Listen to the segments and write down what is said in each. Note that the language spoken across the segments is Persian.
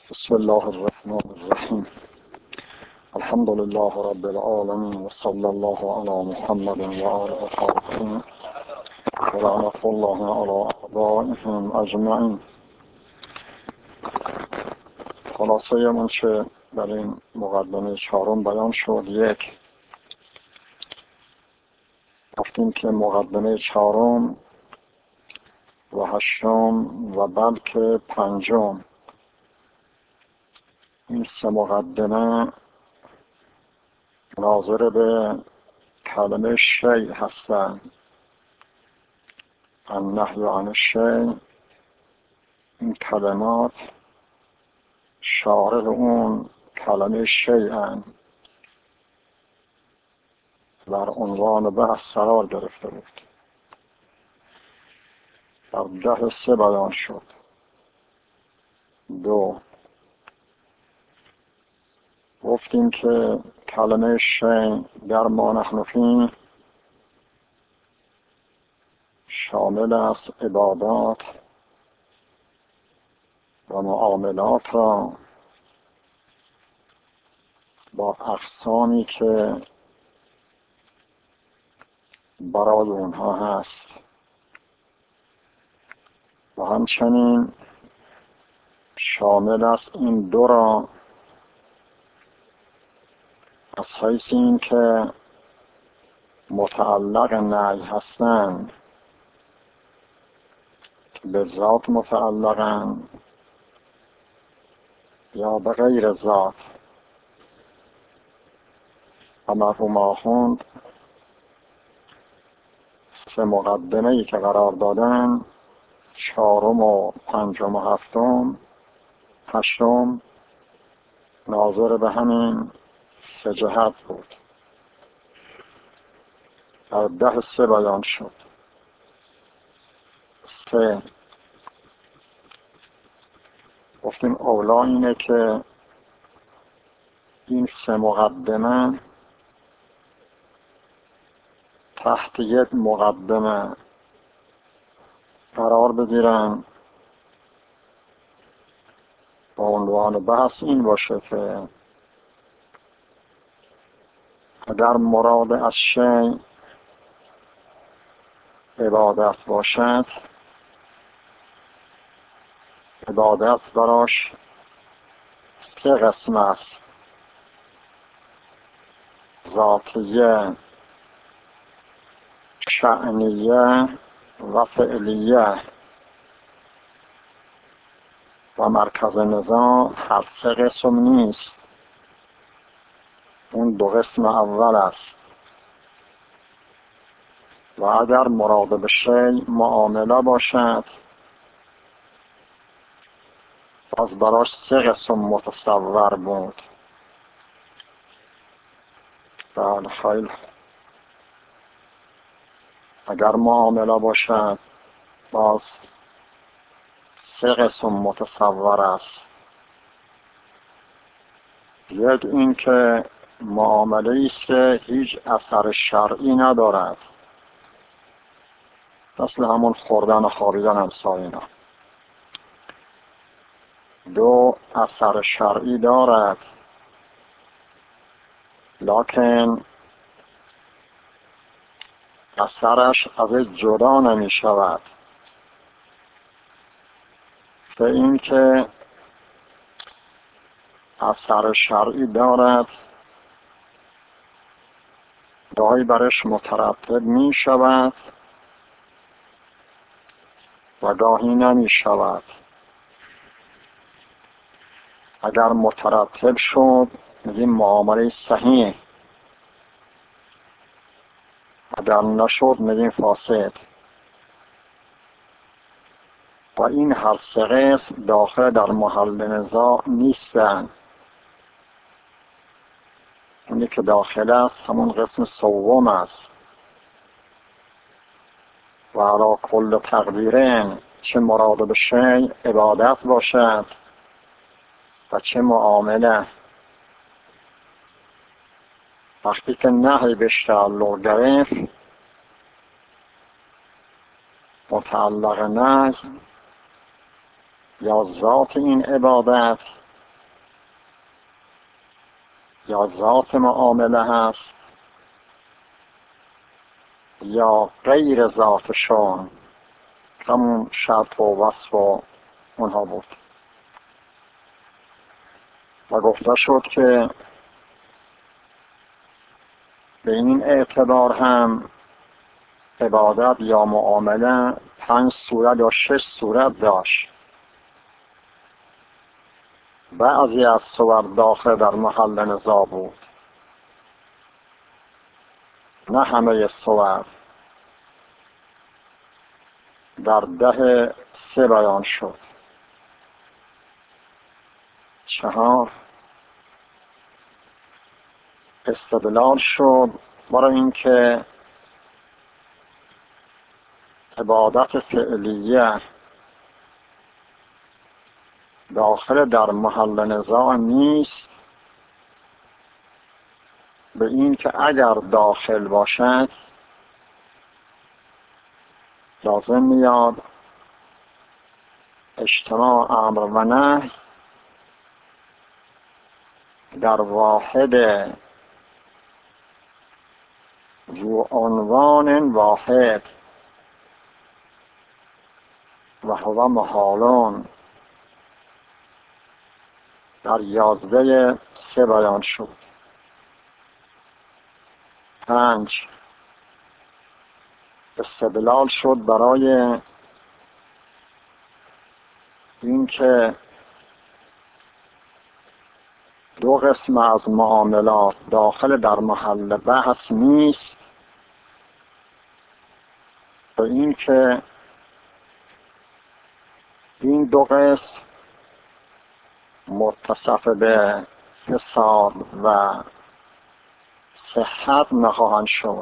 بسم الله الرحمن الرحیم. الحمد لله رب العالمین و صلی الله علی محمد و آل الطاهرین و لعنة الله علی اعدائهم اجمعین. خلاصه اون چه در این مقدمه چهارم بیان شد، یک، گفتیم که مقدمه چهارم و هشتم و بلکه پنجم، این سه مقدمه ناظر به کلمه شیء هستند. النهی عن الشیء، این کلمات شارح اون کلمه شیئن در عنوان بحث قرار گرفته بود. در 10 بیان شد. 2، گفتیم که کلمه شیء در ما نحن فیه شامل است عبادات و معاملات را با اقسامی که برای اونها هست و همچنین شامل است این دو را از حیث این که متعلق نهی هستند، به ذات متعلقند یا به غیر ذات. و مرحوم آخوند سه مقدمه ای که قرار دادن، چهارم و پنجم و هشتم، ناظر به همین سه جهت بود. در 10 بیان شد. 3، گفتیم اولا اینه که این سه مقدمه تحت یک مقدمه قرار بگیرن با عنوان بحث این باشه که اگر مراد از شیء عبادت باشد، عبادت براش 3 قسم است: ذاتیه، شأنیه و فعلیه. و مرکز نزاع هر 3 قسم نیست، اون 2 قسم اول است. و اگر مراد به شیء معامله باشد، باز براش 3 قسم متصور بود. بله، خیلی. اگر معامله باشد باز 3 قسم متصور است. یک، این که معامله است که هیچ اثر شرعی ندارد، مثل همون خوردن و خوابیدن امثال اینا. 2، اثر شرعی دارد لکن اثرش از جدا نمی شود. 3، این که اثر شرعی دارد، گاهی برش مترتب می شود و گاهی نمی شود. اگر مترتب شد میگیم معامله صحیح، اگر نشد میگیم فاسد. و این هر 3 قسم داخل در محل نزاع نیستند. اونی که داخل است همون قسم سوم است. و علی کل تقدیرین، چه مراد به شیء عبادت باشد و چه معامله، وقتی که نهی به تعلق گرفت، متعلق نهی یا ذات این عبادت یا ذات معامله هست یا غیر ذاتشان، همون شرط و وصف و اونها بود. و گفته شد که به این اعتبار هم عبادت یا معامله 5 صورت یا 6 صورت داشت. بعضی از صور داخل در محل نزاع بود، نه همه صور. در 10:3 بیان شد. 4 استدلال شد برای اینکه عبادت فعلیه داخل در محل نزاع نیست، به این که اگر داخل باشد لازم میاد اجتماع امر و نهی در واحد ذو عنوان واحد و هو محالون در 11:3 بیان شد. 5 استدلال شد برای اینکه 2 قسم از معاملات داخل در محل بحث نیست، به اینکه این 2 قسم متصف به فساد و صحت نخواهند شد.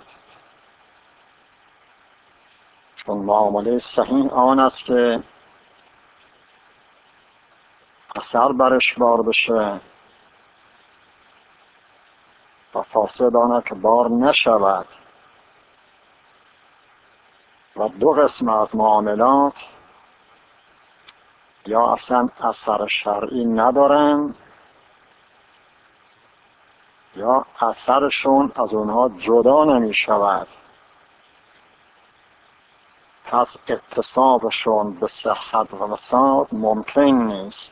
چون معامله صحیح آن است که اثر برش بار بشه و فاسد آن که بار نشود. و 2 قسم از معاملات یا اصلا اثر شرعی ندارن یا اثرشون از اونها جدا نمی شود، پس اتصابشون به صحت و فساد ممکن نیست.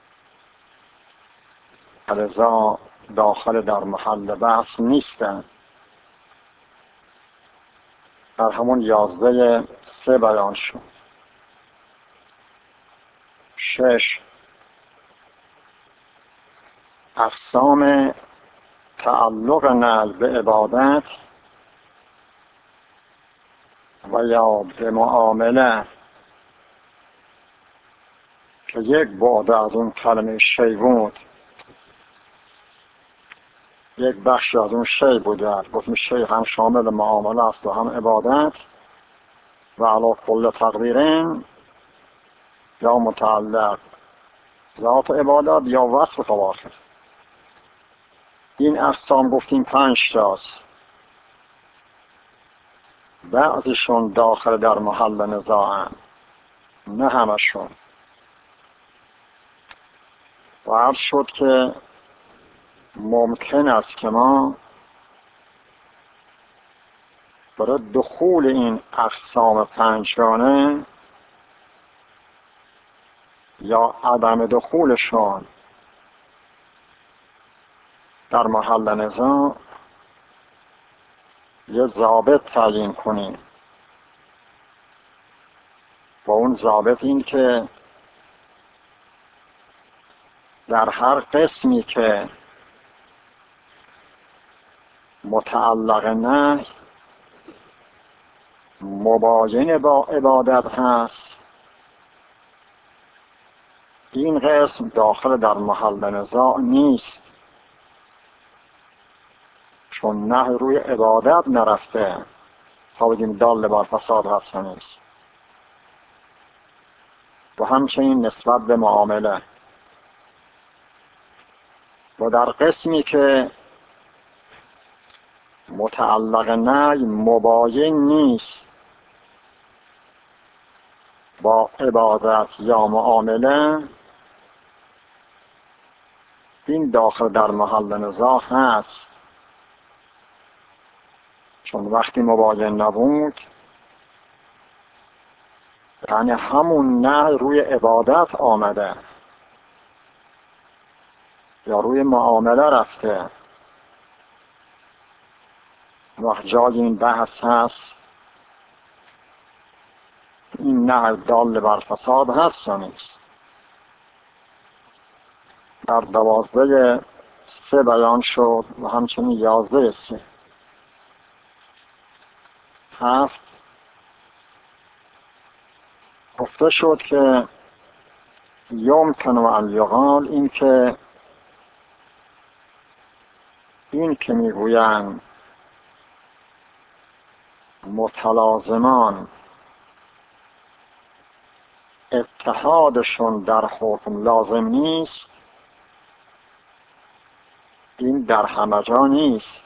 لذا داخل در محل بحث نیستن. در همون 11:3 بیان شد. 6 اقسام تعلق نهی به عبادت و یا به معامله که یک بعد از اون کلمه شی بود، یک بخش از اون شی بوده. گفتیم شی هم شامل معامله است و هم عبادت و علی کل تقدیرین یا متعلق ذات عبادت یا وصف تواخر. این اقسام گفتیم 5 تاست. بعضیشون داخل در محل نزاعن، نه همشون. و عرض شد که ممکن است که ما برای دخول این اقسام 5گانه یا عدم دخولشون در محل نزاع یه ضابط تعیین کنیم. و اون ضابط این که در هر قسمی که متعلق نهی مباین با عبادت هست، این قسم داخل در محل نزاع نیست، چون نهی روی عبادت نرفته تا بگیم دال بر فساد هست نیست. و همچنین نسبت به معامله. و در قسمی که متعلق نهی مباین نیست با عبادت یا معامله، این داخل در محل نزاع هست، چون وقتی مباین نبود یعنی همون نه روی عبادت آمده یا روی معامله رفته. وقت جای این بحث هست این نه دال بر فساد هست یا نیست. در 12:3 بیان شد و همچنین 11:3 7 گفته شد که یمکن ان یقال این که میگویند متلازمان اتحادشون در حکم لازم نیست، این در همه جا نیست،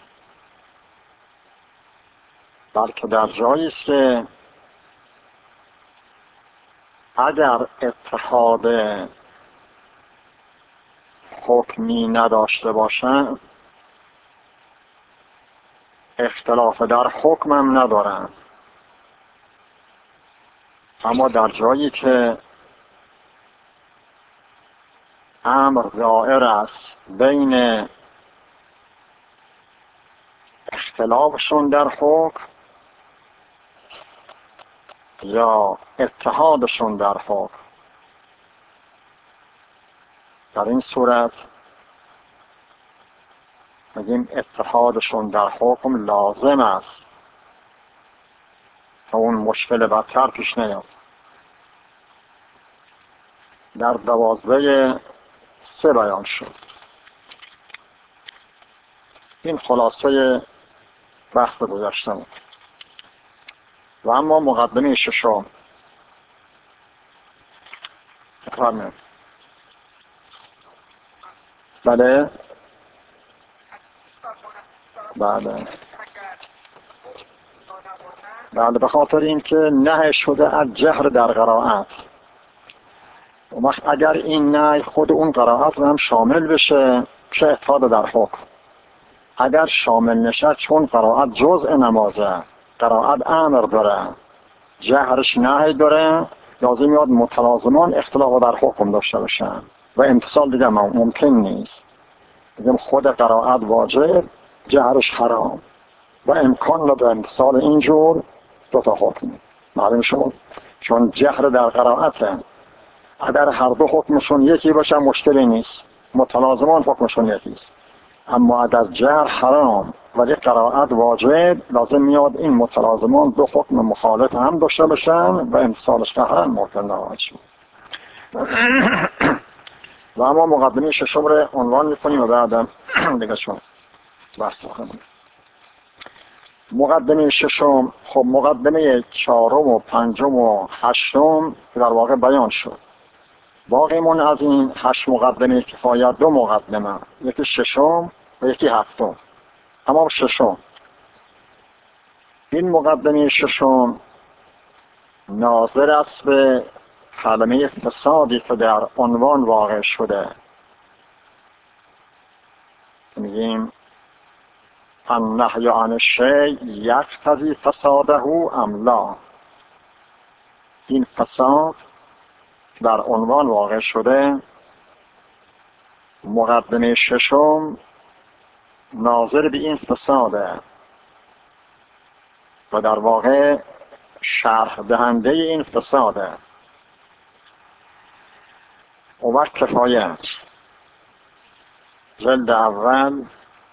بلکه در جایی است که اگر اتحاد حکمی نداشته باشند اختلاف در حکم هم ندارند. اما در جایی که امر ظاهر است بین اختلافشون در حکم یا اتحادشون در حکم، در این صورت میگیم اتحادشون در حکم لازم است تا اون مشکل بدتر پیش نیاد. در 12:3 بیان شد. این خلاصه بحث گذشته بود. و اما مقدمه ششم بفرمایید. بله به خاطر اینکه نهی شده از جهر در قرائت. و وقت اگر این نهی خود اون قرائت رو هم شامل بشه چه اتحاد در حکم، اگر شامل نشه چون قرائت جزء نمازه، قرائت امر داره، جهرش نهی داره، لازم یاد متلازمان اختلاف در حکم داشته باشن و امتصال دیگه ممکن نیست. بگیم خود قرائت واجب، جهرش حرام و امکان نداره امتصال اینجور دو تا حکم. معلوم شد چون جهر در قرائته، اگر هر دو حکمشون یکی باشه مشکلی نیست، متلازمان حکمشون یکیست. اما اگر جهر حرام ولی قرائت واجب، لازم میاد این متلازمان دو حکم مخالف هم داشته باشن و امتصالش قهرن ممکن نباشه شد. و اما مقدمه ششم رو عنوان میکنیم و بعدم دیگه شما بحث کنیم. مقدمه ششم، خب مقدمه 4 و 5 و 8 در واقع بیان شد. باقیمون از این 8 مقدمه کفایت 2 مقدمه، یکی 6 و یکی 7. اما 6 این مقدمه 6 ناظر است به کلمه فسادی که در عنوان واقع شده. میگیم النهی عن الشیء یقتضی فساده ام لا. این فساد در عنوان واقع شده، مقدمه 6 ناظر به این فساده و در واقع شرح دهنده این فساده. و وقت کفایت جلد اول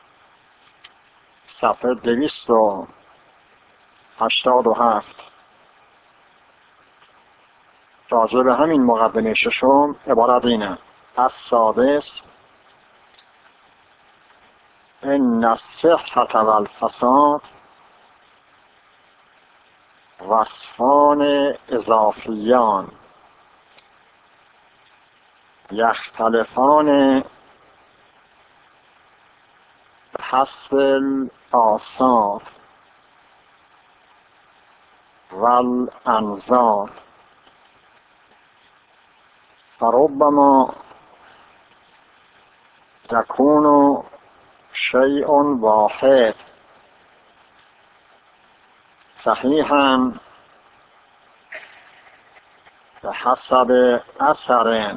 صفحه 287 راجع به همین مقدمه 6 عبارت اینه: السادس ان الصحة والفساد وصفان اضافیان یختلفان حسب الآثار والانظار فربما یکون شیء واحد صحیحا به حسب اثر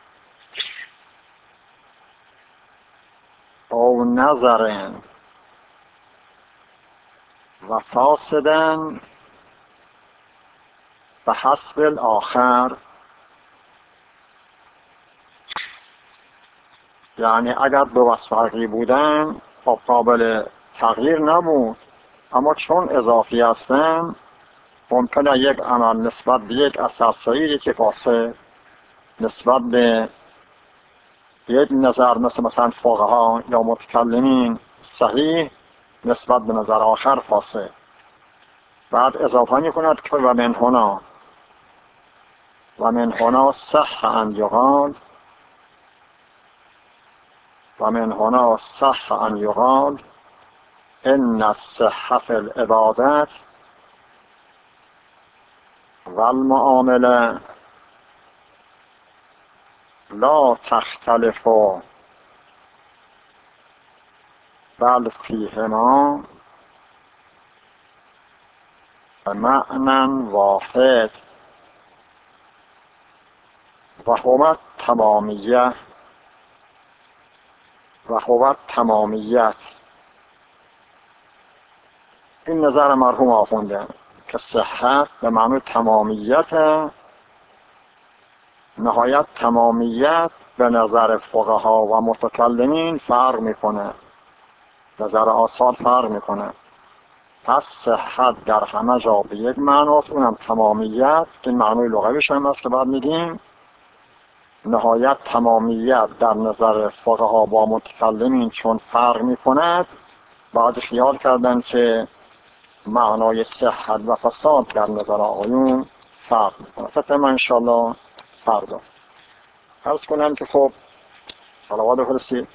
او نظر و فاسدا به حسب الاخر. یعنی اگر دو وصف فرقی بودن خب قابل تغییر نبود، اما چون اضافی هستن ممکنه یک عمل نسبت به یک اثر صحیحی که فاسد، نسبت به یک نظر مثلا فقها یا متکلمین صحیح، نسبت به نظر آخر فاسد. بعد اضافه می کند که و من هنا صح ان یقال ان الصحة فی العبادات و المعامله لا تختلف بل فیهما معنی واحد و هو التمامیت. این نظر مرحوم آخونده که صحت به معنی تمامیت، نهایت تمامیت به نظر فقها و متکلمین فرق میکنه، نظر آثار فرق میکنه. پس صحت در همه جا به یک معناست، اونم تمامیت. این معنی لغویش هم است که بعد میگیم نهایت تمامیت در نظر فقها با متکلمین چون فرق میکند، بعد خیال کردن که معنای صحت و فساد در نظر آقایون فرق میکنه. فکر من انشاءالله فردا عرض کنم که خب صلوات بفرستید.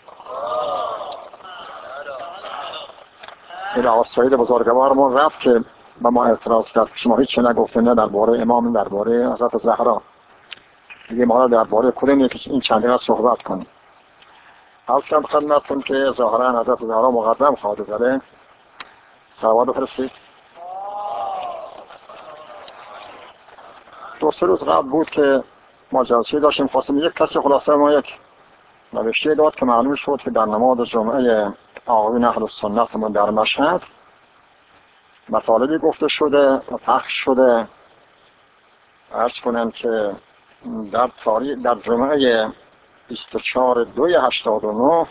این آقا سعید بزرگوارمون رفت که به ما اعتراض کرد که شما هیچ نگفته، نه درباره امام، درباره حضرت زهرا. دیگه ما درباره کدوم یکی این چند دقیقه صحبت کنیم. عرض کنم خدمتتون که ظاهرا حضرت زهرا مقدم خواهد بوده. صلوات بفرستید. دو سه روز قبل بود که ما جلسه داشتیم، خواستیم یک کسی خلاصه ما یک نوشته داد که معلوم شد که در نماز جمعه آقایون اهل سنت من در مشهد مطالبی گفته شده و پخش شده. عرض کنم که در جمعه 24/2/89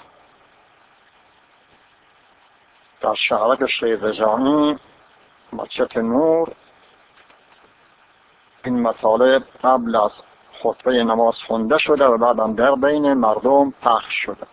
در شهرک شهید رجایی مسجد نور این مطالب قبل از خطبه نماز خونده شده و بعدم در بین مردم پخش شده.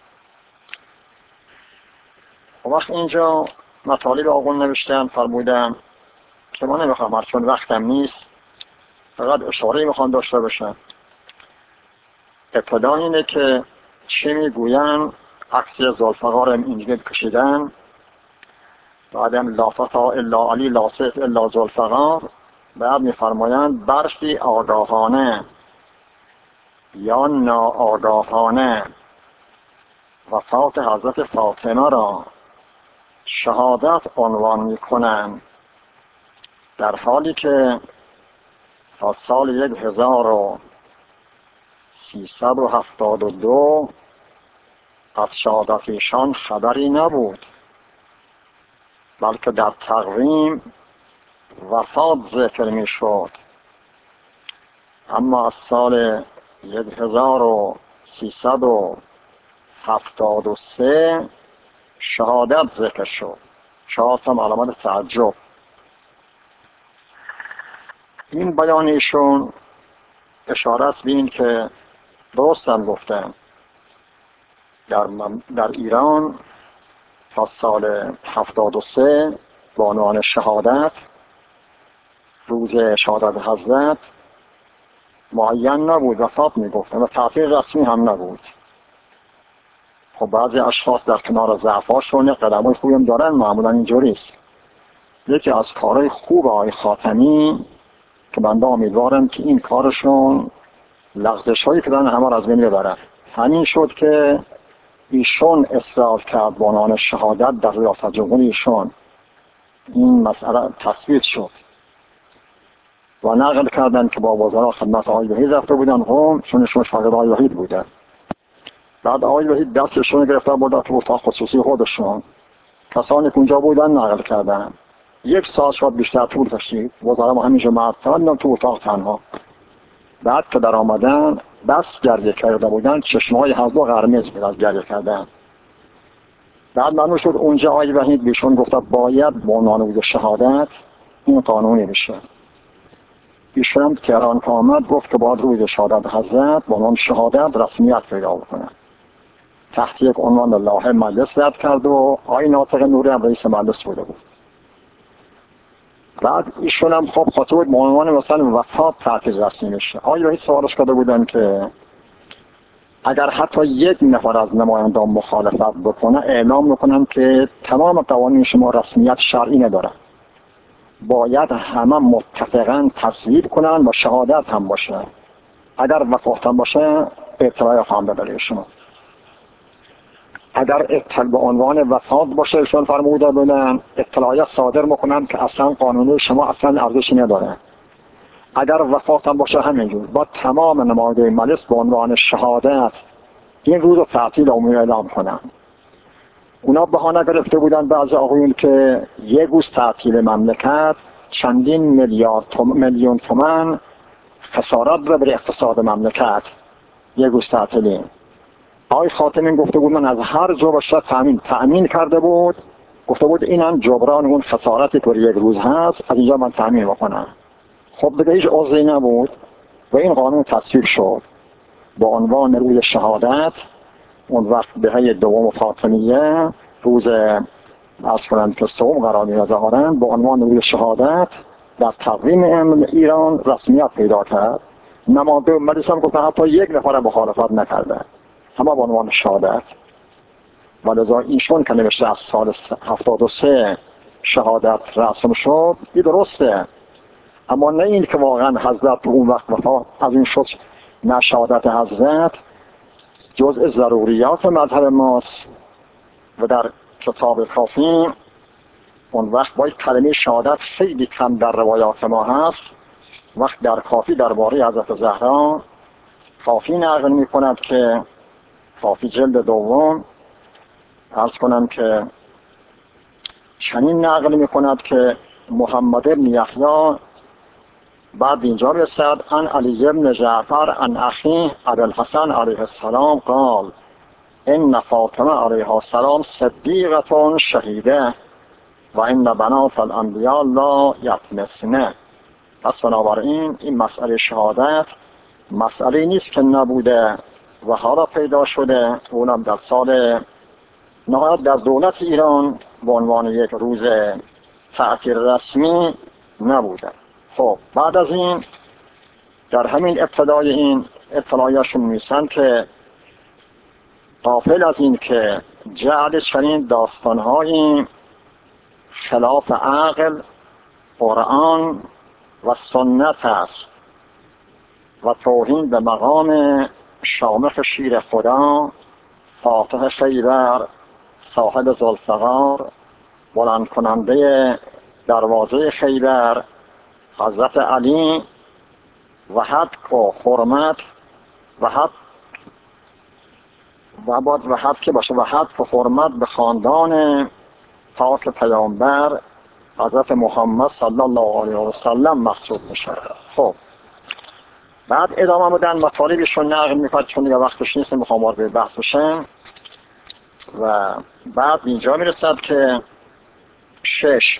وقت اینجا مطالب آقایون نوشتن فرمودن که ما نمیخوام، چون وقتم نیست، فقط اشاره میخوام داشته باشم. ابتدا اینه که چی میگوین عکس ذوالفقار اینجا کشیدن، بعدم لا فتا الا علی لا سیف الا ذوالفقار. بعد میفرمایند برخی آگاهانه یا ناآگاهانه وفات حضرت فاطمه را شهادت عنوان میکنند، در حالی که تا سال 1372 از شهادت ایشان خبری نبود، بلکه در تقویم وفات ذکر می شد. اما از سال 1373 شهادت ذکر شد. شهادت هم علامت تعجب. این بیان ایشون اشاره است به این که درست هم گفتن در ایران تا سال 73 با عنوان شهادت، روز شهادت حضرت معین نبود، وفات میگفتن و تعطیل رسمی هم نبود. خب بعضی اشخاص در کنار ضعفاشون قدمای خوبی هم دارن، معمولا اینجوریست. یکی از کارهای خوب آقای خاتمی که بنده امیدوارم که این کارشون لغزش هایی که دارن همه را از بین ببرن، همین شد که ایشون اصرار کرد به عنوان شهادت در ریاست جمهوری ایشون. این مسئله تثبیت شد و نقل کردن که با وزرا خدمت آقای وحید رفته بودن قم، چون ایشون شاگرد آقای وحید بودن. بعد آقای وحید دستشون گرفته بودن تو اتاق خصوصی خودشون، کسانی که اونجا بودن نقل کردن. 1 ساعت شاید بیشتر طول کشید، وزرا ما همینجا معطل تو اتاق تنها. بعد که در آمدن بس گریه کرده بودن، چشمای هر دو قرمز بود از گریه کردن. بعد معلوم شد اونجا آقای وحید بهشون گفته باید به عنوان شهادت این قانونی بشه. ایشون هم تهران که آمد گفت که باید روز شهادت حضرت به عنوان شهادت رسمیت پیدا بکنه. تحت یک عنوان لایحه مجلس رد کرد و آقای ناطق نوری هم رئیس مجلس بوده بود. بعد ایشون هم خب خواسته بود به عنوان مثلا وفات تعطیل رسمی بشه. آقای وحید سوالش کرده بودن که اگر حتی 1 نفر از نمایندگان مخالفت بکنه اعلام میکنم که تمام قوانین شما رسمیت شرعی نداره، باید همه متفقاً تصویب کنن و شهادت هم باشه. اگر وفات هم باشه اطلاع خواهم داد برای شما. اگر اطلاع به عنوان وفات باشه ایشون فرموده بودن اطلاعیت صادر میکنن که اصلا قانون شما اصلا ارزشی نداره. اگر وفات هم باشه همینجور با تمام نمایندگان مجلس به عنوان شهادت این روز رو تعطیل عمومی اعلام کنن. اونا بهانه گرفته بودن بعضی آقایون که 1 روز تعطیل مملکت چندین میلیون تومان خسارت رو بر اقتصاد مملکت 1 روز تعطیلی. آقای خاتمی گفته بود من از هر جا باشه تأمین کرده بود، گفته بود اینم جبران اون خسارتی که 1 روز هست از اینجا من تأمین بکنم. خب دیگه هیچ عذری نبود و این قانون تصویب شد با عنوان روز شهادت. اون وقت دهه دوم فاطمیه روز اصلا که سوم قرار می ظاهرا با عنوان روز شهادت در تقویم ایران رسمیت پیدا کرد. نماینده مجلس هم گفتن حتی 1 نفر مخالفت نکرده، همه با عنوان شهادت. ولذا ایشون که نوشته از سال 73 شهادت رسم شد این درسته، اما نه این که واقعا حضرت اون وقت وفات از این شد. نه شهادت حضرت جزء ضروریات مذهب ماست و در کتاب کافی اون وقت باید کلمه شهادت خیلی کم در روایات ما هست. وقت در کافی درباره حضرت زهرا کافی نقل می کند که کافی جلد دوم عرض کنم که چنین نقل می کند که محمد بن یحیی بعد اینجا رسد ان علی بن جعفر ان اخیه ابوالحسن علیه السلام قال ان فاطمه علیها السلام صدیقه شهیده و ان بنات الانبیاء لا یطمسن. پس بنابراین این مسئله شهادت مسئله نیست که نبوده و حالا پیدا شده، اونم در سال نهایت در دولت ایران به عنوان یک روز تعطیل رسمی نبوده. خب بعد از این در همین ابتدای این اطلاعیشون میسن که غافل از این که جعل چنین داستانهایی خلاف عقل، قرآن و سنت است و توهین به مقام شامخ شیر خدا، فاتح خیبر، صاحب ذوالفقار، بلند کننده دروازه خیبر، حضرت علی و حق و حرمت و حق و باید و حق که باشه و حق و حرمت به خاندان پاک پیامبر حضرت محمد صلی الله علیه و سلم محسوب میشه. خب بعد ادامه بدن مطالبشون نقل میکنه چون دیگه وقتش نیست میخوام وارد بحث بشم. و بعد اینجا میرسد که 6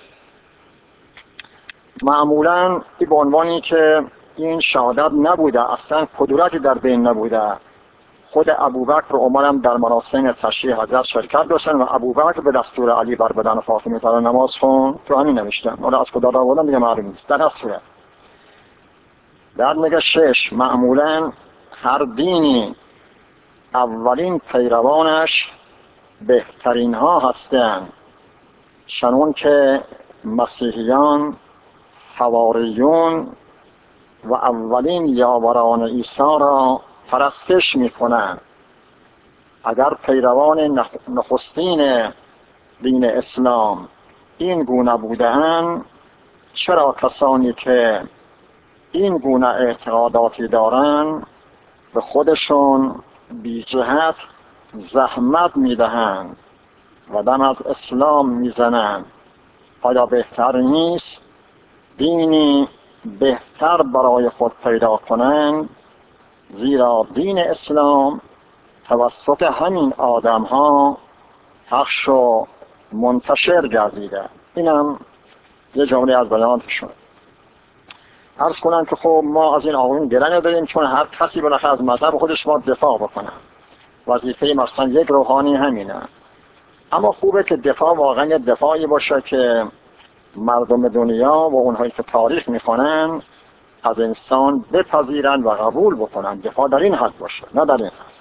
معمولاً به عنوانی که این شهادت نبوده، اصلا قدرتی در بین نبوده. خود ابوبکر و عمر هم در مراسم تشییع حضرت شرکت داشتن و ابوبکر به دستور علی بر بدن فاطمه تا نماز خون تو همین نوشتن. حالا از کجا آوردن دیگه معلوم نیست. در هر صورت بعد میگه 6 معمولاً هر دینی اولین پیروانش بهترین ها هستند، چنون که مسیحیان، حواریون و اولین یاوران عیسی را پرستش میکنند. اگر پیروان نخستین دین اسلام این گونه بودند، چرا کسانی که این گونه اعتقاداتی دارند به خودشون بی جهت زحمت میدهند و دم از اسلام میزنند؟ آیا بهتر نیست دینی بهتر برای خود پیدا کنند؟ زیرا دین اسلام توسط همین آدم ها پخش و منتشر گردیده. اینم یه جمله از بیانشون. عرض کنم که خب ما از این آقایون گله نداریم، چون هر کسی بالاخره از مذهب خودش باید دفاع بکنه. وظیفه مثلا یک روحانی همینه. اما خوبه که دفاع واقعا دفاعی باشه که مردم دنیا و اونهایی که تاریخ میخونن از انسان بپذیرن و قبول بکنن. دفاع در این حد باشه، نه در این حد.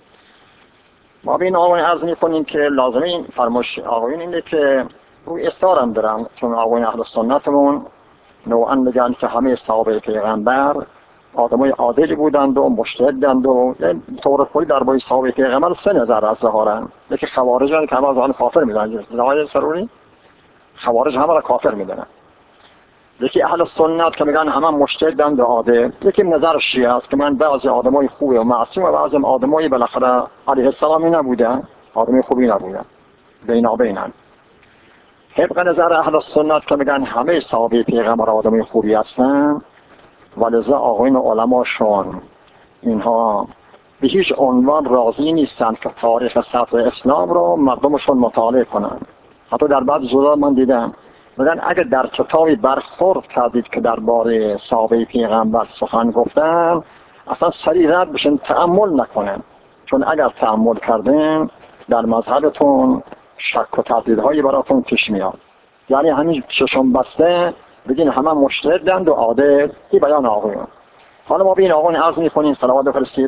ما به این آقایون عرض میکنیم که لازمه این فرمایش آقایون اینه که روی استارم دارن، چون آقایون اهل سنتمون نوعا میگن که همه صحابه پیغمبر آدمای عادلی بودند و مجتهدند و طور کلی درباره صحابه پیغمبر سه نظر از ظاهرن. یکی خوارجن که همه از آن کافر میدونن، آقای سروری خوارج همه را کافر میدونن. یکی اهل سنت که میگن همه مجتهدند و عادل. یکی نظر شیعه است که من بعضی آدمای خوبی و معصوم و بعضی آدمای بالاخره علیه السلامی نبودن، آدمای خوبی نبودن، بینابینن. طبق نظر اهل سنت که میگن همه صحابه پیغمبر آدمای خوبی هستن، ولذا آقایون علماشون اینها به هیچ عنوان راضی نیستند که تاریخ سطح اسلام رو مردمشون مطالعه کنن. حتی در بعض جزا من دیدم میگن اگر در کتابی برخورد کردید که درباره صحابه پیغمبر سخن گفتن، اصلا سریع رد بشین، تأمل نکنن، چون اگر تأمل کردن در مذهبتون شک و تردیدهایی براتون پیش میاد. یعنی همین چشم بسته بگین همه مجتهدند و عادل. این بیان آقایون. حالا ما به این آقایون عرض میکنیم، صلوات بفرستید.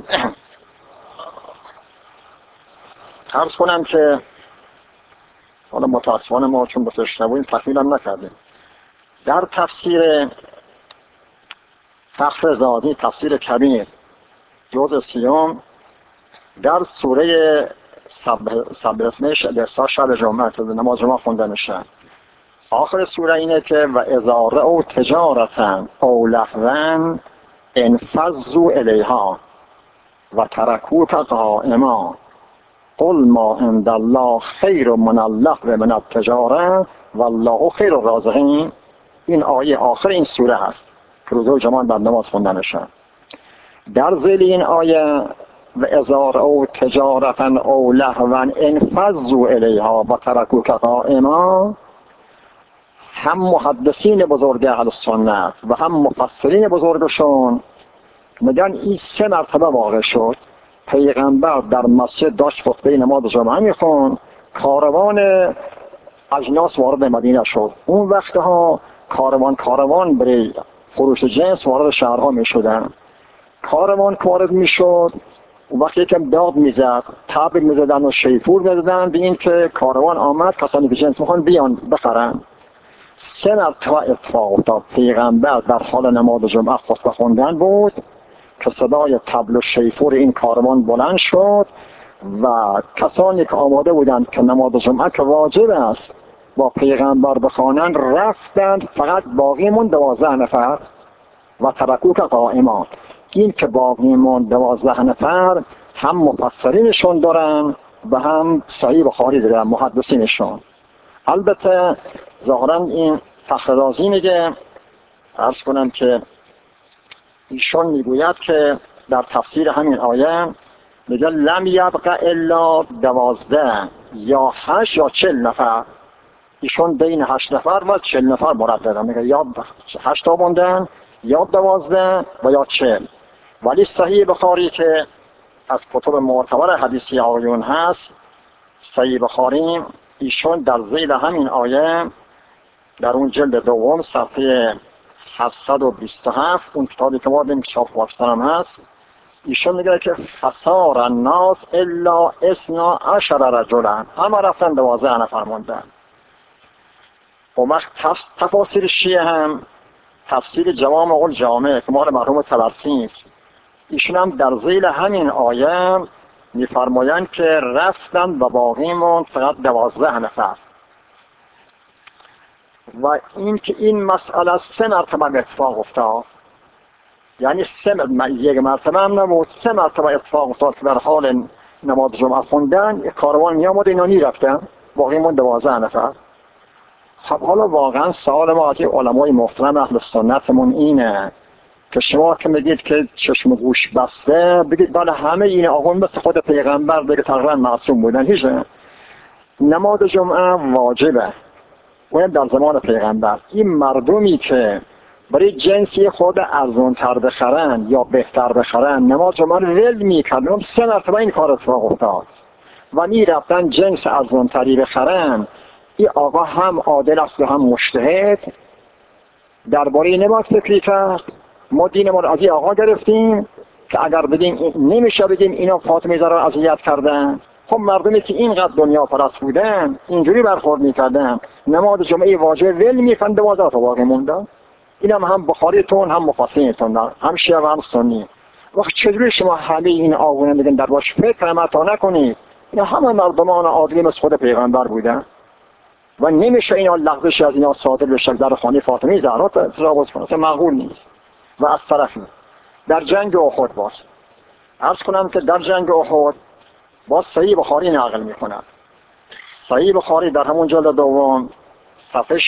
عرض کنم که حالا متاسفانه ما چون بسش نبودیم تکمیلم نکردیم. در تفسیر فخرزادی، تفسیر کبیر جزء 30 در سوره سبح اسمش لسا شب جمعه که نماز جمعه خونده میشه، آخر سوره اینه که و اذا رأوا تجارة او لهوا انفضوا الیها و ترکوک قائما قل ما عند الله خیر من اللهو و من التجاره والله خیر الرازقین. این آیه آخر این سوره هست که روزه جمعه بعد نماز خونده میشه. در ذیل این آیه و اذا رأوا تجارة او لهوا انفضوا الیها و ترکوک قائما، هم محدثین بزرگ اهل سنت و هم مفسرین بزرگشون میگن این 3 مرتبه واقع شد. پیغمبر در مسجد داشت خطبه نماز جمعه میخوند، کاروان اجناس وارد مدینه شد. اون وقتها کاروان برای فروش جنس وارد شهرها میشدن. کاروان که وارد میشد، اون وقت یکم داد میزد، تبل میزدن و شیپور میزدن به این که کاروان آمد، کسانی که جنس میخوان بیان بخرن. 3 مرتبه اتفاق افتاد. پیغمبر در حال نماز جمعه خطبه خوندن بود که صدای طبل و شیپور این کاروان بلند شد و کسانی که آماده بودند که نماز جمعه که واجب است با پیغمبر بخوانند رفتند، فقط باقی مون 12 نفر و ترکوک قائما. این که باقی مون 12 نفر هم مفسرینشون دارن و هم صحیح بخاری دارن، محدثینشون. البته ظاهرا این فخررازی میگه، عرض کنم که ایشون میگوید که در تفسیر همین آیه میگه لم یبقى الا 12 یا 8 یا 40 نفر. ایشون بین 8 نفر و 40 نفر مرددن، میگه یا 8 تا موندن یا 12 و یا 40. ولی صحیح بخاری که از کتب معتبر حدیثی آقایون هست، صحیح بخاری، ایشون در ذیل همین آیه در اون جلد دوم صفحه 727 اون کتابی که ما داریم که چاپ واکستان هم هست، ایشون میگه که فصار الناس الا 12 رجلا، همه رفتن 12 نفر موندن. و وقت تفاسیر شیعه هم تفسیر جوامع الجامع که مال مرحوم طبرسی است، ایشون هم در ذیل همین آیه میفرمایند که رفتند و باقی موند فقط 12 نفر و این که این مسئله 3 مرتبه اتفاق افتاد، یعنی یک مرتبه هم نبود، 3 مرتبه اتفاق افتاد که در حال نماز جمعه خوندن یک کاروان می آمد اینا میرفتن، باقی موند 12 نفر. خب حالا واقعا سوال ما از علمای محترم اهل سنتمون اینه که شما که میگید که چشم و گوش بسته، بگید بله همه این آقایون مثل خود پیغمبر دیگه تقریبا معصوم بودن، هیچ نماز جمعه واجبه و در زمان پیغمبر. این مردمی که برای جنسی خود ارزان‌تر بخرن یا بهتر بخرن نماز جمعه رو ول میکردن، 3 مرتبه این کار اتفاق افتاد و میرفتن جنس ارزان‌تری بخرن. این آقا هم عادل است و هم مجتهد، درباره نماز فکری کرد. ما دین ما رو از این آقا گرفتیم که اگر بگیم نمیشه بگیم اینا فاطمه زهرا رو اذیت کردن. خب مردمی که اینقدر دنیا پرست بودن اینجوری برخورد میکردن، نماز جمعه واجب ول میکردن، 12 تا باقی موندن. اینم هم بخاریتون هم مفسرینتون، هم شیعه و هم سنی. وقت چجوری شما همه این آقایون میگن در باش فکر متا نکنید؟ اینا همه مردمان عادلی مثل خود پیغمبر بودن و نمیشه اینا لغزش از اینا صادر بشه در خانه فاطمه زهرا تجاوز کنه، معقول نیست. و از طرفی در جنگ احد باز عرض کنم که در جنگ احد باز صحیح بخاری نقل میکنند. صحیح بخاری در همون جلد دوم صفحه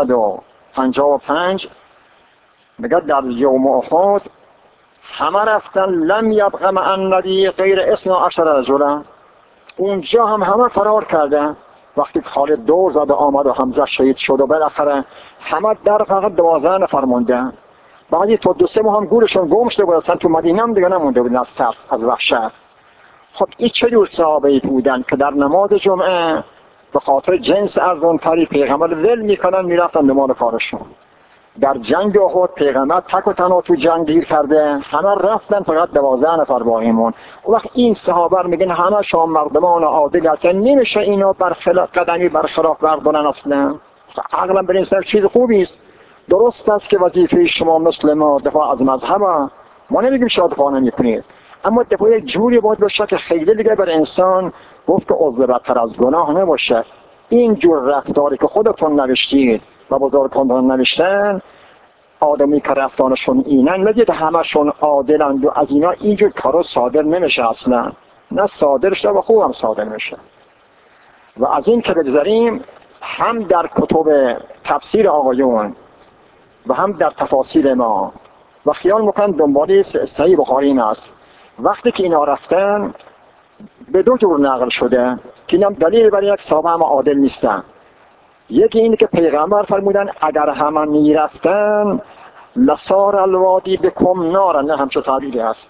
655 میگه در یوم احد همه رفتن لم یبق مع النبی غیر 12 رجلا. اونجا هم همه فرار کردن. وقتی خالد دور زد آمد و حمزه شهید شد و بالاخره همه در فقط 12 نفر موندن. بعدی تا 2-3 ماه هم گورشون گم شده بود، اصلا تو مدینه هم دیگه نمونده بودن از ترس از وحشت. خب این چه جور صحابه‌ای بودن که در نماز جمعه به خاطر جنس ارزان‌تری پیغمبر ول میکنن میرفتن دنبال کارشون. در جنگ احد پیغمبر تک و تنها تو جنگ گیر کرده، همه رفتن فقط 12 نفر باقی موند. اون وقت این صحابه میگن همه شام مردمان عادل هستن، نمیشه اینا قدمی برخلاف بردارن اصلا. عقلا برین سر چیز خوبی است. درست است که وظیفه شما مثل ما دفاع از مذهب، ما نمیگیم شما دفاع نمی‌کنید، اما دفاع یک جوری باید باشه که خیلی دیگه بر انسان گفت که عضو بدتر از گناه نباشه. این جور رفتاری که خودتون نوشتید و بزرگان نوشتن، آدمی که رفتارشون اینن، نگید همشون عادلند و از اینا اینجور کارو صادر نمیشه اصلا. نه صادر شده و خوب هم صادر میشه. و از این که بگذاریم، هم در کتب تفسیر آقایون و هم در تفاسیر ما و خیال میکنم دنبالی صحیح بخاری این است، وقتی که اینا رفتن به 2 جور نقل شده که اینم دلیل برای یک صحابه هم عادل نیستن. یکی اینه که پیغمبر فرمودن اگر همه میرفتن لسار الوادی بکم نارا، نه همچه تعبیری هست،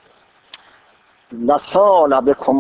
لسال بکم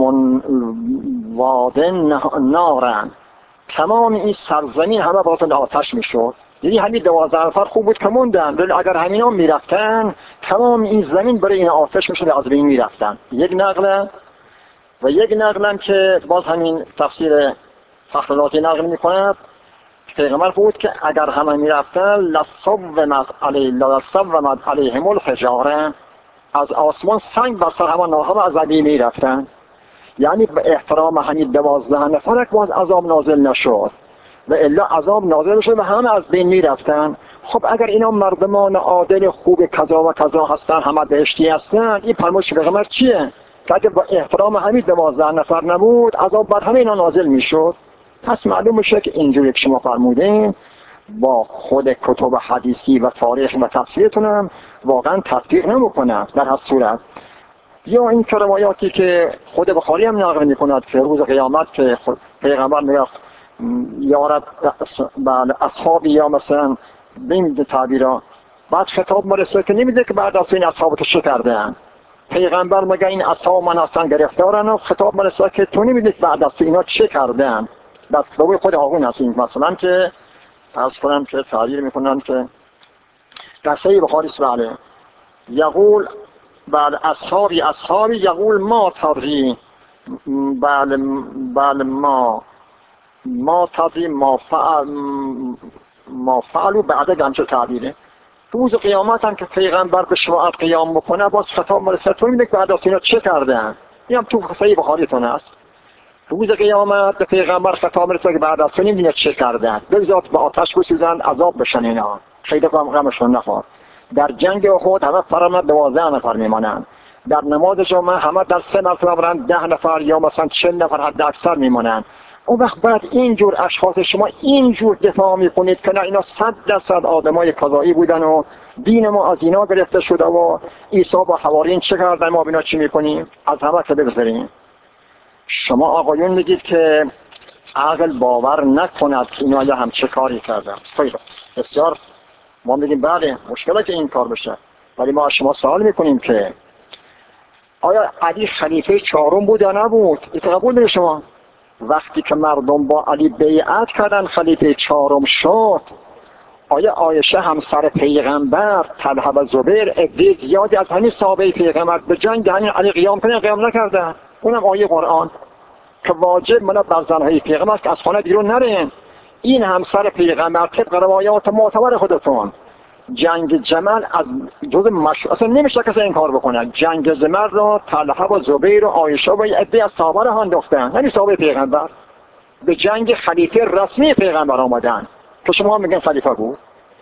وادن نارا، تمام این سرزمین همه باطن آتش میشد. یعنی همین 12 نفر خوب بود که موندن، ولی اگر همین هم میرفتن تمام این زمین برای این آتش میشد، از بین میرفتن. یک نقل و یک نقلم که باز همین تفسیر فخرلاتی نقل میکند، پیغمبر بود که اگر همه میرفتن لصومت علیهم الحجاره، از آسمان سنگ بر سر همه از زمین میرفتن. یعنی به احترام همین 12 نفر باز عذاب نازل نشد و الا عذاب نازل شد و همه از بین میرفتن. خب اگر اینا مردمان عادل خوب کذا و کذا هستن، همه بهشتی هستن، این فرمایش پیغمبر چیه؟ که اگر با احترام همین 12 نفر نبود عذاب بر همه اینا نازل میشد. پس معلوم میشه که اینجوری که شما فرمودین با خود کتب حدیثی و تاریخ و تفسیرتون هم واقعا تطبیق نمیکنه در هر صورت. یا این روایاتی که خود بخاری هم نقل میکند که روز قیامت که پیغمبر میگه یا رب اصحابی، یا مثلا بین تعبیرها بعد خطاب مرسه که نمیده که بعد از این اصحاب تو چه کردن. پیغمبر میگه این اصحاب من اصلا گرفتارن و خطاب مرسه که تو نمیده بعد از اینا چه کردن. بس به خود آقون هست این مثلا که از کنم که تعبیر میکنن که در صحیح بخاری بله یقول بعد اصحابی یقول ما تدری بله ما تدری ما فعلو بعد همچه تعبیره. روز قیامت هم که پیغمبر به شفاعت قیام بکنه باز خطاب مرسه تو میده که بعد از اینا چه کردن. این هم تو صحیح بخاریتون هست. روز قیامت به پیغمبر خطاب میرسه که بعد از تو نمی‌دونی چه کردن، بذات به آتش بسوزن عذاب بشن اینا، خیلی غمشون نخور. در جنگ خود همه فرامد 12 نفر میمانند، در نماز جمعه همه در 3 مرتبه برند 10 نفر یا مثلا 40 نفر حد اکثر میمانند. اون وقت بعد اینجور اشخاص شما اینجور دفاع میکنید که نه اینا 100% آدمای قضایی بودن و دین ما از اینا گرفته شده و عیسی با حوارین چه کردن ما بینا چی میکنیم؟ از همه که بگذاریم. شما آقایون میگید که عقل باور نکند که اینا یا هم چه کاری کردن. خیلی بسیار ما میگیم بله مشکله که این کار بشه، ولی ما از شما سوال میکنیم که آیا علی خلیفه 4 بود یا نبود؟ این قبول دارید شما؟ وقتی که مردم با علی بیعت کردن خلیفه 4 شد، آیا عایشه همسر پیغمبر، طلحه و زبیر، عده زیادی از همین صحابه پیغمبر به جنگ همین علی قیام کنن؟ قیام نکردن. اونم آیه قرآن که واجب ملا بر زنهای پیغمبر که از خانه بیرون نرین. این همسر پیغمبر طبق روایات معتبر خودتون جنگ جمل از جز اصلا نمیشه کسی این کار بکنه. جنگ جمل را طلحه و زبیر و عایشه و عده از صحابه را انداختن، همین صحابه پیغمبر به جنگ خلیفه رسمی پیغمبر آمدن که شما میگن خلیفه بود.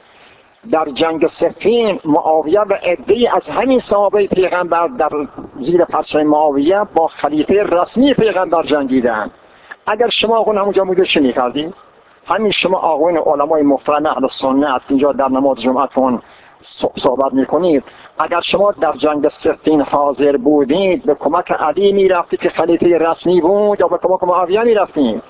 در جنگ صفین معاویه و عده‌ای از همین صحابه پیغمبر در زیر پسر معاویه با خلیفه رسمی پیغمبر جنگیدن. اگر شما آقایون همونجا بودید چه می‌کردید؟ همین شما آقایون علمای محترم اهل سنت اینجا در نماز جمعتون صحبت میکنید، اگر شما در جنگ صفین حاضر بودید به کمک علی میرفتید که خلیفه رسمی بود یا به کمک معاویه میرفتید؟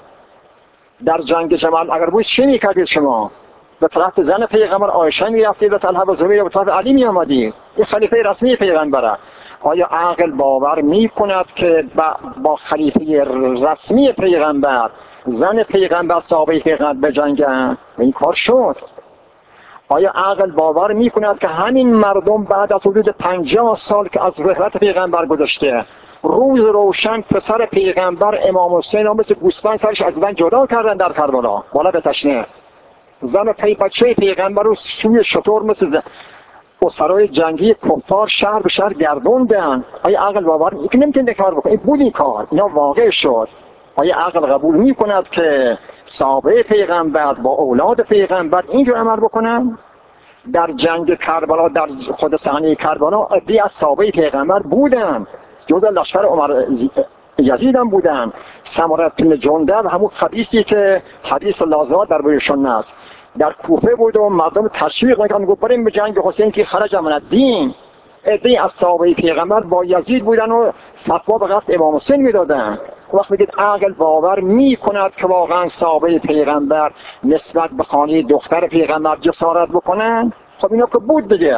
در جنگ جمل اگر بود چه میکردید شما؟ به طرف زن پیغمبر عایشه میرفتید و طلحه و زبیر به طرف علی میآمدید. این خلیفه رسمی پیغمبره. آیا عقل باور میکند که با خلیفه رسمی پیغمبر زن پیغمبر صحابه پیغمبر بجنگن؟ این کار شد. آیا عقل باور میکند که همین مردم بعد از حدود 50 سال که از رحلت پیغمبر گذشته، روز روشن پسر پیغمبر امام حسین هم مثل گوسفند سرش از زن جدا کردن در کربلا بالا به تشنه، زن بچه پیغمبر رو سوی شطور مثل اسرای جنگی کفار شهر به شهر گردوندن؟ آیا عقل باور میکنه؟ نمیتونه کار بکنه. بود این کار، اینا واقع شد. آیا عقل قبول میکند که صحابه پیغمبر با اولاد پیغمبر اینجور عمل بکنن؟ در جنگ کربلا، در خود صحنه کربلا عده‌ای از صحابه پیغمبر بودن، جزء لشکر عمر یزید هم بودن. سمره بن جندب همون خبیثی که حدیث لازم در بایشون است، در کوفه بود و مردم تشویق میکردن گفت بریم به جنگ حسین که خرج من الدین. عده‌ای از صحابه پیغمبر با یزید بودن و فتوا به قتل امام حسین میدادن. وقت میگید عقل باور میکند که واقعا صحابه پیغمبر نسبت به خانه دختر پیغمبر جسارت بکنن؟ خب اینا که بود دیگه.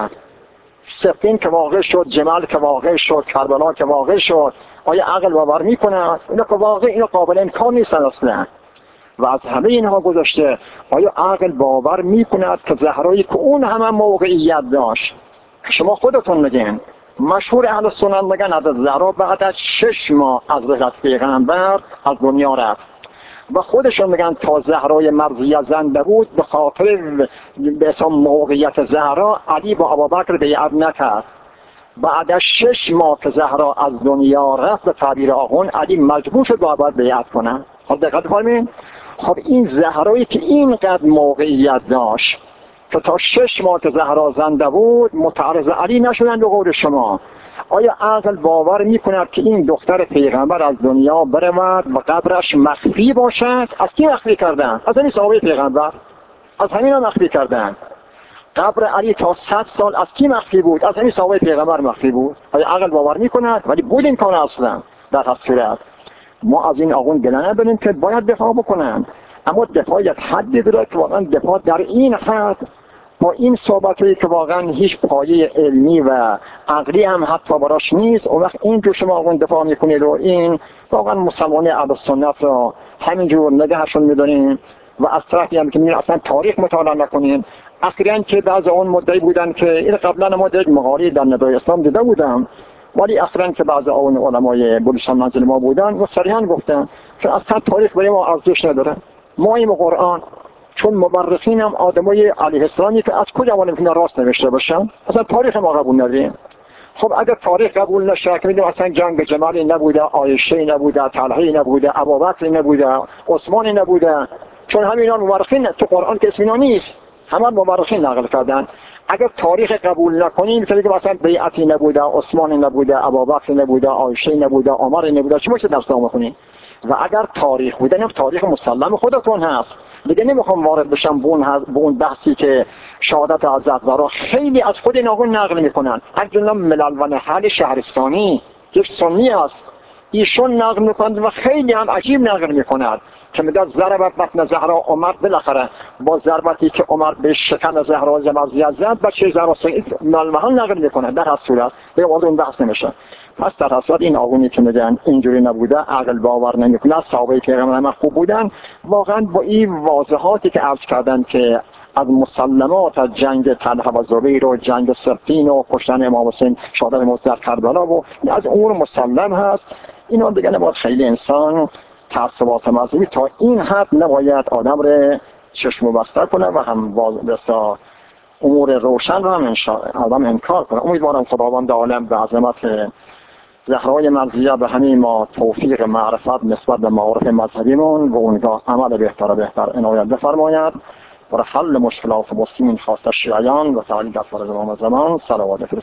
صفین که واقع شد، جمل که واقع شد، کربلا که واقع شد. آیا عقل باور میکند؟ اینا که واقع، اینا قابل انکار نیستن اصلا. و از همه اینها گذشته آیا عقل باور میکند که زهرایی که اون همه موقعیت داشت، شما خودتون میگین مشهور اهل سنت میگن حضرت زهرا بعد از 6 ماه از رحلت پیغمبر از دنیا رفت و خودشون میگن تا زهرای مرضیه زنده بود به خاطر به اسم موقعیت زهرا علی با ابوبکر بیعت نکرد. بعد از 6 ماه که زهرا از دنیا رفت به تعبیر آقایون علی مجبور شد با بیعت کنه. خب دقت کنید. خب این زهرایی که اینقدر موقعیت داشت که تا 6 ماه که زهرا زنده بود متعرض علی نشدن به قول شما، آیا عقل باور میکند که این دختر پیغمبر از دنیا برود و قبرش مخفی باشد؟ از کی مخفی کردن؟ از همین صحابه پیغمبر، از همین ها مخفی کردن. قبر علی تا 100 سال از کی مخفی بود؟ از همین صحابه پیغمبر مخفی بود. آیا عقل باور میکند؟ ولی بود این کار اصلا. در هر صورت ما از این آقایون گله نداریم که باید دفاع بکنن، اما دفاع یک حدی داره که واقعا دفاع در این حد با این صحبتایی که واقعا هیچ پایه علمی و عقلی هم حتی براش نیست، اون وقت اینجور شما آقایون دفاع میکنید و این واقعا مسلمانان اهل سنت را همینجور نگهشون میدارین و از طرفی هم که میگن اصلا تاریخ مطالعه نکنین. اخیراً که بعضی اون مدعی بودن که این قبلا ما یک مقاله در ندای اسلام دیده بودم، ولی اخیراً که بعضی اون علمای بلوچستان منزل ما بودن و صریحاً گفتن که اصلا تاریخ برای ما ارزش نداره. ما این قرآن چون مورخین هم آدمای علیه السلامی که از کجا معلومه که راست نوشته باشن، اصلا تاریخ ما قبول نداریم. خب اگر تاریخ قبول نشه که میگم اصلا جنگ جمالی نبوده، عایشه نبوده، طلحه نبوده، ابوبکر نبوده، عثمان نبوده، چون همینا مورخین تو قرآن که اسمینا نیست، همه مورخین نقل کردن. اگر تاریخ قبول نکنیم که میگم اصلا بیعتی نبوده، عثمان نبوده، ابوبکر نبوده، عایشه نبوده، عمر نبوده، چی باشه درس بخونیم؟ و اگر تاریخ بوده، این تاریخ مسلم خودتون هست. دیگه نمیخوام وارد بشم به اون بحثی که شهادت حضرت زهرا خیلی از خود اینا نقل میکنن. از جمله ملل و نحل شهرستانی یک سنی است، ایشون نقل میکنند و خیلی هم عجیب نقل میکنند که میگه ضربت بطن زهرا عمر، بالاخره با ضربتی که عمر به شکم زهرا زمزیه زد بچه زهرا ملمحا نقل میکنند. در هر صورت به وارد اون بحث نمیشه. پس در حساب این آقایی که میگن اینجوری نبوده، عقل باور نمیکنه، صحابه پیغمبر هم خوب بودن. واقعا با این واضحاتی که عرض کردن که از مسلمات از جنگ طلحه و زبیر و جنگ صفین و کشتن امام حسین، شهادت امام در کربلا و از امور مسلم هست، اینا دیگه نباید خیلی انسان تعصبات مذهبی تا این حد نباید آدم رو چشم بسته کنه و هم بسا امور روشن رو هم آدم انکار کنه. امیدوارم خداوند عالم به عظمت زهرای مرضیه به همین ما توفیق معرفت نسبت به معارف مذهبیمون و اونگاه عمل بهتر و بهتر عنایت بفرماید و حل مشکلات مسلمین خاصه شیعیان و تعلیق افراد زمان صلوات